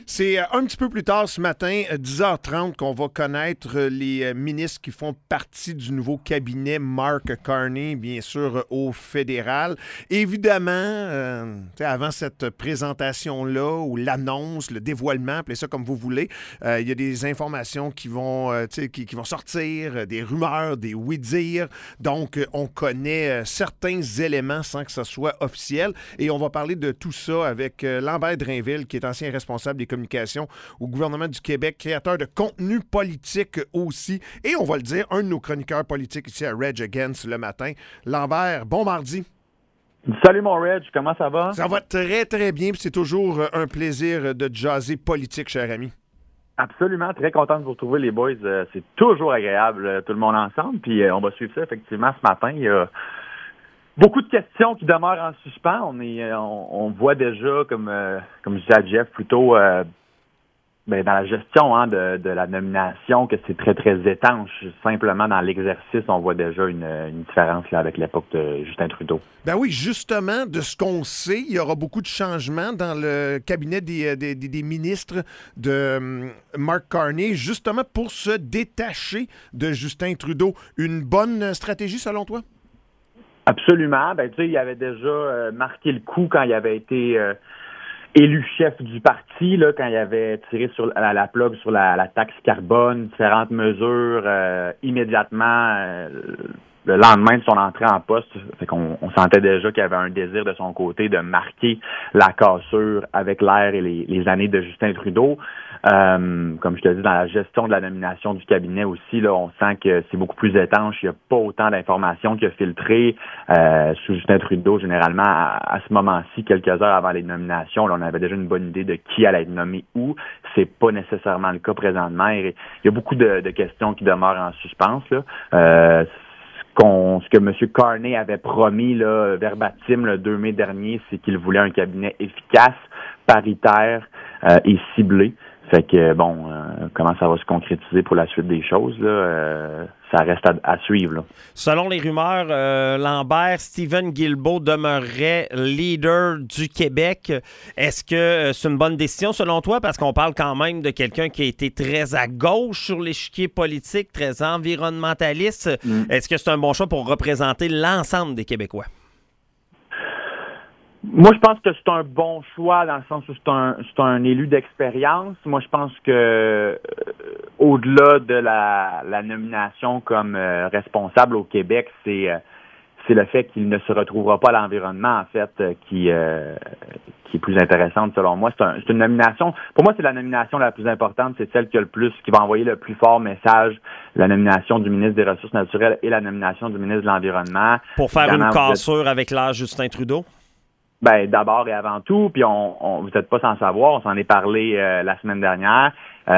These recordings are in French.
C'est un petit peu plus tard ce matin, 10h30, qu'on va connaître les ministres qui font partie du nouveau cabinet Mark Carney, bien sûr, au fédéral. Évidemment, avant cette présentation-là, ou l'annonce, le dévoilement, appelez ça comme vous voulez, il y a des informations qui vont sortir, des rumeurs, des oui-dire. Donc, on connaît certains éléments sans que ce soit officiel. Et on va parler de tout ça avec Lambert Drainville, qui est ancien responsable des communications au gouvernement du Québec, créateur de contenu politique aussi. Et on va le dire, un de nos chroniqueurs politiques ici à Reg Against le matin. Lambert, bon mardi. Salut mon Reg, comment ça va? Ça va très, très bien. Puis c'est toujours un plaisir de jaser politique, cher ami. Absolument, très content de vous retrouver les boys. C'est toujours agréable, tout le monde ensemble. Puis on va suivre ça effectivement ce matin. Il y a beaucoup de questions qui demeurent en suspens. On voit déjà, comme je disais à Jeff plutôt, dans la gestion de la nomination, que c'est très, très étanche. Simplement, dans l'exercice, on voit déjà une différence là, avec l'époque de Justin Trudeau. Ben oui, justement, de ce qu'on sait, il y aura beaucoup de changements dans le cabinet des ministres de Mark Carney, justement pour se détacher de Justin Trudeau. Une bonne stratégie, selon toi? Absolument. Ben, tu sais, il avait déjà marqué le coup quand il avait été élu chef du parti, là, quand il avait tiré sur la plug sur la taxe carbone, différentes mesures immédiatement le lendemain de son entrée en poste. Fait qu'on sentait déjà qu'il y avait un désir de son côté de marquer la cassure avec l'ère et les années de Justin Trudeau. Comme je te dis, dans la gestion de la nomination du cabinet aussi, là, on sent que c'est beaucoup plus étanche. Il n'y a pas autant d'informations qui a filtré sous Justin Trudeau. Généralement, à ce moment-ci, quelques heures avant les nominations, là, on avait déjà une bonne idée de qui allait être nommé où. C'est pas nécessairement le cas présentement. Il y a beaucoup de questions qui demeurent en suspens, là. Ce que M. Carney avait promis là, verbatim le 2 mai dernier, c'est qu'il voulait un cabinet efficace, paritaire et ciblé. Fait que, comment ça va se concrétiser pour la suite des choses, là, ça reste à suivre. Là. Selon les rumeurs, Lambert, Stephen Guilbeault demeurerait leader du Québec. Est-ce que c'est une bonne décision selon toi? Parce qu'on parle quand même de quelqu'un qui a été très à gauche sur l'échiquier politique, très environnementaliste. Est-ce que c'est un bon choix pour représenter l'ensemble des Québécois? Moi, je pense que c'est un bon choix dans le sens où c'est un élu d'expérience. Moi, je pense que au-delà de la nomination comme responsable au Québec, c'est le fait qu'il ne se retrouvera pas à l'environnement, en fait, qui est plus intéressante selon moi. C'est une nomination. Pour moi, c'est la nomination la plus importante. C'est celle qui va envoyer le plus fort message. La nomination du ministre des Ressources naturelles et la nomination du ministre de l'Environnement. Pour faire une cassure avec l'ère Justin Trudeau? Ben, d'abord et avant tout, puis vous n'êtes pas sans savoir, on s'en est parlé la semaine dernière.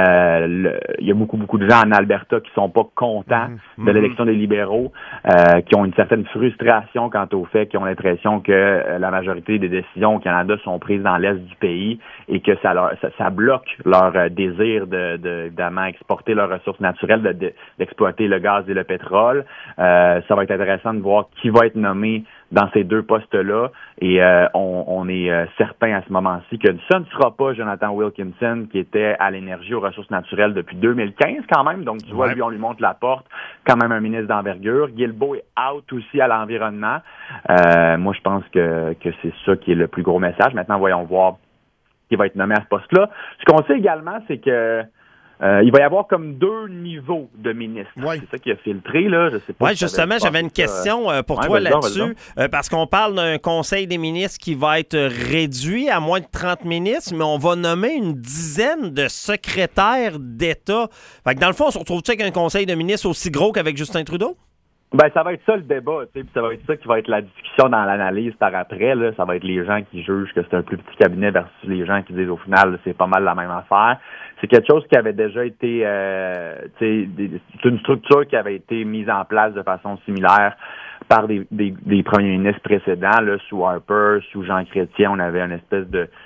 Il y a beaucoup de gens en Alberta qui sont pas contents de l'élection des libéraux, qui ont une certaine frustration quant au fait qu'ils ont l'impression que la majorité des décisions au Canada sont prises dans l'est du pays et que ça bloque leur désir d'évidemment exporter leurs ressources naturelles, d'exploiter le gaz et le pétrole. Ça va être intéressant de voir qui va être nommé dans ces deux postes-là, et on est certain à ce moment-ci que ça ne sera pas Jonathan Wilkinson, qui était à l'énergie, aux ressources naturelles depuis 2015 quand même, donc tu vois, lui, on lui montre la porte, quand même un ministre d'envergure. Guilbeault est out aussi à l'environnement. Moi, je pense que c'est ça qui est le plus gros message. Maintenant, voyons voir qui va être nommé à ce poste-là. Ce qu'on sait également, c'est que il va y avoir comme 2 niveaux de ministres. Ouais. C'est ça qui a filtré, là. Je sais pas. Oui, justement, j'avais une question pour toi là-dessus. Parce qu'on parle d'un conseil des ministres qui va être réduit à moins de 30 ministres, mais on va nommer une dizaine de secrétaires d'État. Fait que dans le fond, on se retrouve-tu avec un conseil de ministres aussi gros qu'avec Justin Trudeau? Ben, ça va être ça le débat, tu sais, puis ça va être ça qui va être la discussion dans l'analyse par après, là. Ça va être les gens qui jugent que c'est un plus petit cabinet versus les gens qui disent au final, c'est pas mal la même affaire. C'est quelque chose qui avait déjà été, c'est une structure qui avait été mise en place de façon similaire par des premiers ministres précédents, là, sous Harper, sous Jean Chrétien. On avait une espèce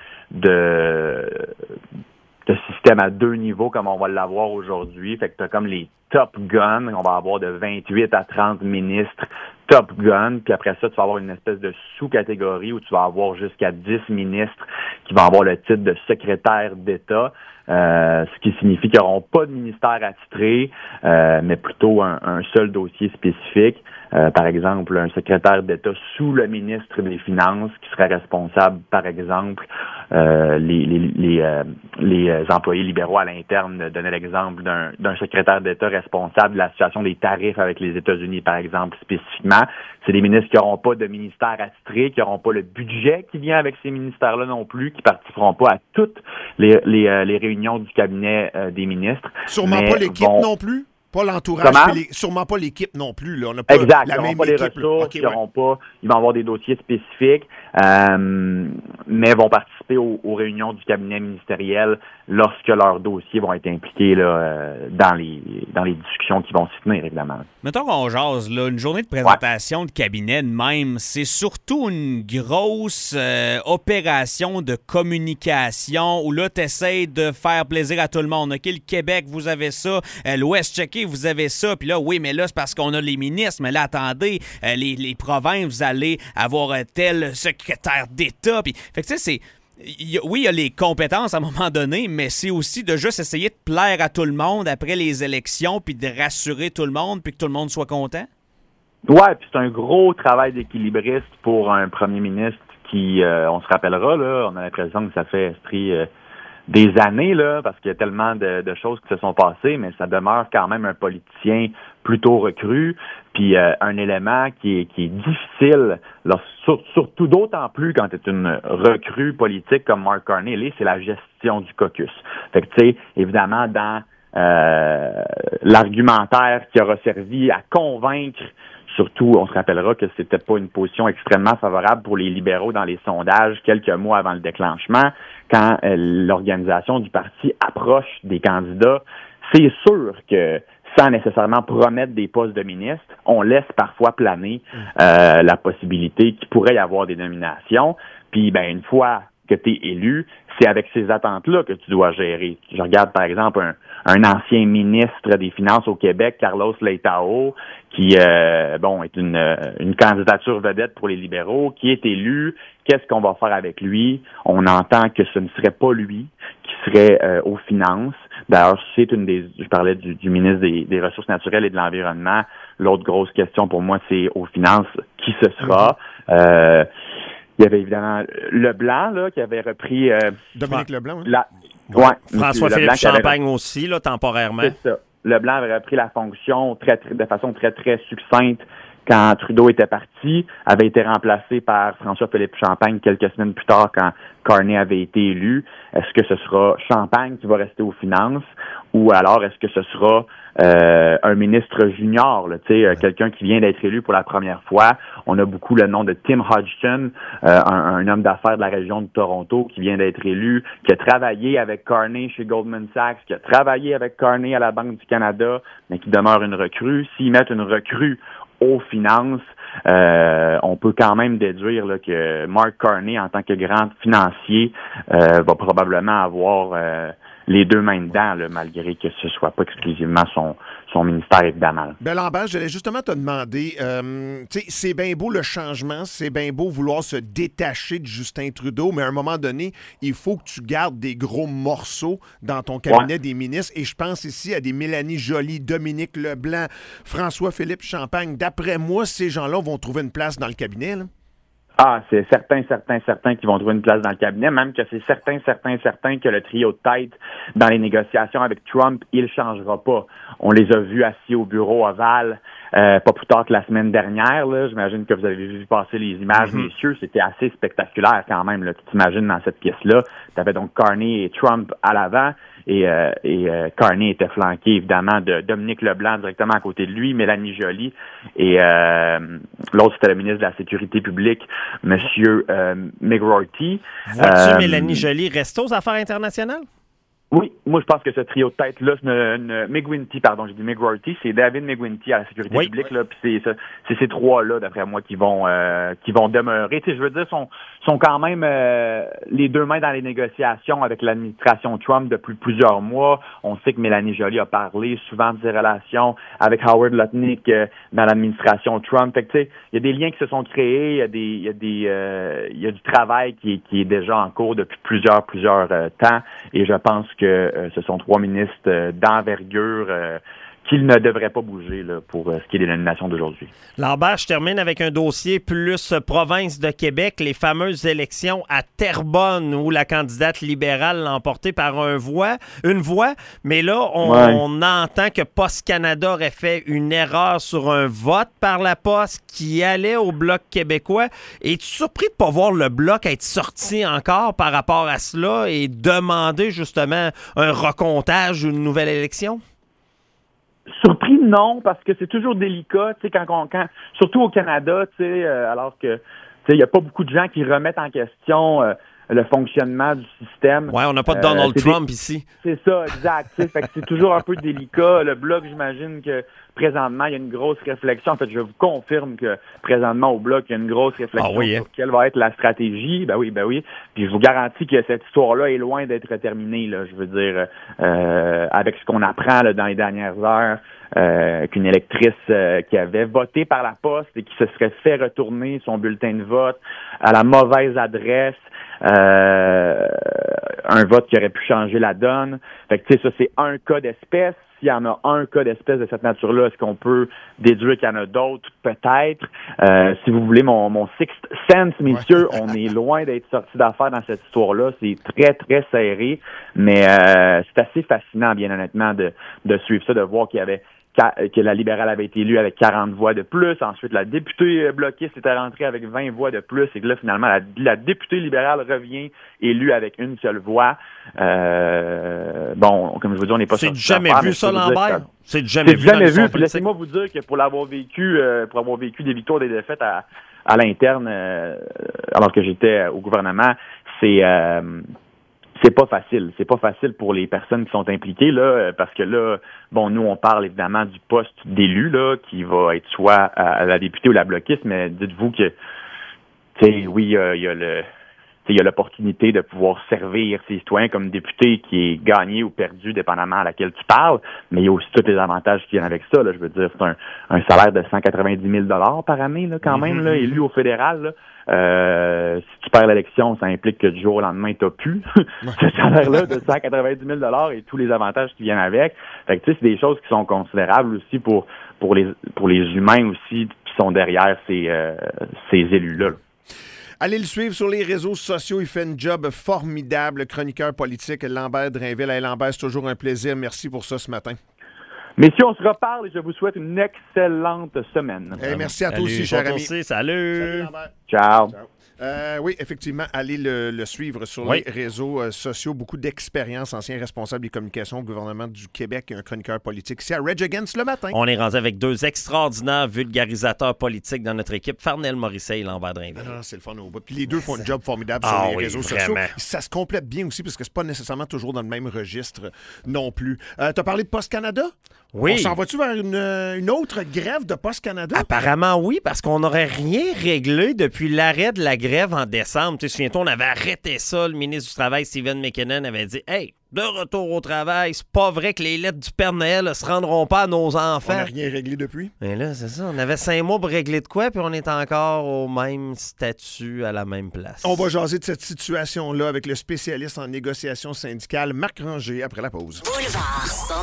de système à 2 niveaux comme on va l'avoir aujourd'hui. Fait que t'as comme les top guns, on va avoir de 28 à 30 ministres Top Gun, puis après ça, tu vas avoir une espèce de sous-catégorie où tu vas avoir jusqu'à 10 ministres qui vont avoir le titre de secrétaire d'État, ce qui signifie qu'ils n'auront pas de ministère attitré, mais plutôt un seul dossier spécifique. Par exemple, un secrétaire d'État sous le ministre des Finances qui serait responsable, par exemple, les employés libéraux à l'interne. Donner l'exemple d'un secrétaire d'État responsable de la situation des tarifs avec les États-Unis, par exemple, spécifiquement. C'est des ministres qui n'auront pas de ministère attitré, qui n'auront pas le budget qui vient avec ces ministères-là non plus, qui participeront pas à toutes les réunions du cabinet des ministres. Sûrement pas l'équipe non plus? Pas l'entourage, sûrement pas l'équipe non plus. Là. On n'a pas exact, la ils même n'auront pas les équipe. ressources, Okay, ils vont avoir des dossiers spécifiques, mais vont participer aux réunions du cabinet ministériel lorsque leurs dossiers vont être impliqués là, dans les discussions qui vont s'y tenir, évidemment. Mettons qu'on jase, là, une journée de présentation de cabinet de même, c'est surtout une grosse opération de communication où là, tu essaies de faire plaisir à tout le monde. OK, le Québec, vous avez ça. L'Ouest tchecké, vous avez ça. Puis là, oui, mais là, c'est parce qu'on a les ministres. Mais là, attendez, les provinces, vous allez avoir tel secrétaire d'État. Puis, fait que tu sais, oui, il y a les compétences à un moment donné, mais c'est aussi de juste essayer de plaire à tout le monde après les élections, puis de rassurer tout le monde, puis que tout le monde soit content. Ouais, puis c'est un gros travail d'équilibriste pour un premier ministre qui, on se rappellera, là, on a l'impression que ça fait esprit des années, là, parce qu'il y a tellement de choses qui se sont passées, mais ça demeure quand même un politicien plutôt recru, puis un élément qui est difficile, surtout d'autant plus quand tu es une recrue politique comme Mark Carney, c'est la gestion du caucus. Fait que, tu sais, évidemment, dans l'argumentaire qui aura servi à convaincre, surtout, on se rappellera que c'était pas une position extrêmement favorable pour les libéraux dans les sondages quelques mois avant le déclenchement, quand l'organisation du parti approche des candidats, c'est sûr que sans nécessairement promettre des postes de ministre, on laisse parfois planer la possibilité qu'il pourrait y avoir des nominations. Puis, ben, une fois que tu es élu, c'est avec ces attentes-là que tu dois gérer. Je regarde, par exemple, un ancien ministre des Finances au Québec, Carlos Leitao, qui, est une candidature vedette pour les libéraux, qui est élu. Qu'est-ce qu'on va faire avec lui? On entend que ce ne serait pas lui qui serait aux finances. D'ailleurs, je parlais du ministre des Ressources naturelles et de l'Environnement. L'autre grosse question pour moi, c'est aux finances, qui ce sera? Il y avait évidemment Leblanc, là, qui avait repris... Dominique Leblanc, oui. François-Philippe Champagne aussi, là, temporairement. C'est ça. Leblanc avait repris la fonction de façon très, très succincte quand Trudeau était parti, avait été remplacé par François-Philippe Champagne quelques semaines plus tard quand Carney avait été élu. Est-ce que ce sera Champagne qui va rester aux finances ou alors est-ce que ce sera un ministre junior, là, quelqu'un qui vient d'être élu pour la première fois? On a beaucoup le nom de Tim Hodgson, un homme d'affaires de la région de Toronto qui vient d'être élu, qui a travaillé avec Carney chez Goldman Sachs, qui a travaillé avec Carney à la Banque du Canada, mais qui demeure une recrue. S'ils mettent une recrue aux finances, on peut quand même déduire là, que Mark Carney, en tant que grand financier, va probablement avoir les deux mains dedans, là, malgré que ce soit pas exclusivement son ministère, évidemment. Ben Lambert, j'allais justement te demander, c'est bien beau le changement, c'est bien beau vouloir se détacher de Justin Trudeau, mais à un moment donné, il faut que tu gardes des gros morceaux dans ton cabinet des ministres, et je pense ici à des Mélanie Joly, Dominique Leblanc, François-Philippe Champagne. D'après moi, ces gens-là vont trouver une place dans le cabinet, là. Ah, c'est certain qu'ils vont trouver une place dans le cabinet, même que c'est certain que le trio de tête dans les négociations avec Trump, il changera pas. On les a vus assis au bureau ovale pas plus tard que la semaine dernière. Là. J'imagine que vous avez vu passer les images, messieurs. C'était assez spectaculaire quand même. Là. Tu t'imagines dans cette pièce-là, tu avais donc Carney et Trump à l'avant. Et Carney était flanqué, évidemment, de Dominique Leblanc directement à côté de lui, Mélanie Joly, et l'autre, c'était le ministre de la Sécurité publique, M. McGrorty. Vois-tu Mélanie Joly rester aux affaires internationales? Oui, moi je pense que ce trio de tête-là, McGuinty, j'ai dit McGuirty, c'est David McGuinty à la sécurité publique, là, puis c'est ces trois-là, d'après moi, qui vont demeurer. Tu sais, je veux dire, sont quand même les deux mains dans les négociations avec l'administration Trump depuis plusieurs mois. On sait que Mélanie Joly a parlé souvent de ses relations avec Howard Lutnick dans l'administration Trump. Fait que, tu sais, il y a des liens qui se sont créés, il y a du travail qui est déjà en cours depuis plusieurs temps, et je pense que ce sont trois ministres d'envergure qu'ils ne devraient pas bouger là, pour ce qui est des nominations d'aujourd'hui. Lambert, je termine avec un dossier plus province de Québec, les fameuses élections à Terrebonne où la candidate libérale l'a emporté par une voix, mais là, on entend que Poste Canada aurait fait une erreur sur un vote par la Poste qui allait au Bloc québécois. Es-tu surpris de ne pas voir le Bloc être sorti encore par rapport à cela et demander justement un recomptage ou une nouvelle élection? Surpris, non, parce que c'est toujours délicat, tu sais, quand surtout au Canada, tu sais, alors que, tu sais, il n'y a pas beaucoup de gens qui remettent en question le fonctionnement du système. Ouais, on n'a pas de Donald Trump ici. C'est ça, exact. Fait que c'est toujours un peu délicat. Le Bloc, j'imagine que présentement, il y a une grosse réflexion. En fait, je vous confirme que présentement, au Bloc, il y a une grosse réflexion sur quelle va être la stratégie. Ben oui. Puis je vous garantis que cette histoire-là est loin d'être terminée, là. Je veux dire, avec ce qu'on apprend là, dans les dernières heures, qu'une électrice qui avait voté par la Poste et qui se serait fait retourner son bulletin de vote à la mauvaise adresse, un vote qui aurait pu changer la donne. Fait que, tu sais, ça, c'est un cas d'espèce. S'il y en a un cas d'espèce de cette nature-là, est-ce qu'on peut déduire qu'il y en a d'autres? Peut-être. Si vous voulez mon sixth sense, messieurs, on est loin d'être sorti d'affaire dans cette histoire-là. C'est très, très serré. Mais c'est assez fascinant, bien honnêtement, de suivre ça, de voir que la libérale avait été élue avec 40 voix de plus. Ensuite, la députée bloquiste était rentrée avec 20 voix de plus. Et que là, finalement, la députée libérale revient élue avec une seule voix. Bon, comme je vous dis, on n'est pas sorti d'affaire. C'est jamais vu ça, Lambert? C'est jamais vu. Puis laissez-moi vous dire que pour avoir vécu des victoires et des défaites à l'interne, alors que j'étais au gouvernement, c'est pas facile. C'est pas facile pour les personnes qui sont impliquées, là, parce que là, bon, nous, on parle évidemment du poste d'élu, là, qui va être soit à la députée ou la bloquiste, mais dites-vous que, tu sais, oui, il y a l'opportunité de pouvoir servir ses citoyens comme député qui est gagné ou perdu, dépendamment à laquelle tu parles, mais il y a aussi tous les avantages qui viennent avec ça, là. Je veux dire, c'est un salaire de 190 000 $ par année, là, quand même, là, élu au fédéral, là. Si tu perds l'élection, ça implique que du jour au lendemain, t'as plus ce salaire-là de 190 000 $ et tous les avantages qui viennent avec. Fait que, tu sais, c'est des choses qui sont considérables aussi pour les humains aussi qui sont derrière ces élus-là. Allez le suivre sur les réseaux sociaux. Il fait un job formidable. Chroniqueur politique, Lambert Drainville. Hey, Lambert, c'est toujours un plaisir. Merci pour ça ce matin. Messieurs, on se reparle et je vous souhaite une excellente semaine. Hey, merci à toi aussi, cher ami. Salut. Ciao. Oui, effectivement, allez le suivre sur les réseaux sociaux. Beaucoup d'expérience, ancien responsable des communications au gouvernement du Québec et un chroniqueur politique ici à Rage Against le matin. On est rendu avec deux extraordinaires vulgarisateurs politiques dans notre équipe, Farnell Morisset et Lambert Drainville. Non, c'est le fun au bout. Puis les deux font un job formidable sur les réseaux sociaux. Ça se complète bien aussi parce que c'est pas nécessairement toujours dans le même registre non plus. T'as parlé de Poste Canada? Oui. On s'en va-tu vers une autre grève de Poste Canada? Apparemment, oui, parce qu'on n'aurait rien réglé depuis l'arrêt de la grève en décembre. Tu te souviens-toi, on avait arrêté ça. Le ministre du Travail, Stephen McKinnon, avait dit « Hey, de retour au travail, c'est pas vrai que les lettres du Père Noël ne se rendront pas à nos enfants. » On n'a rien réglé depuis. Mais là, c'est ça. On avait 5 mois pour régler de quoi, puis on est encore au même statut, à la même place. On va jaser de cette situation-là avec le spécialiste en négociation syndicale, Marc Ranger, après la pause. Boulevard.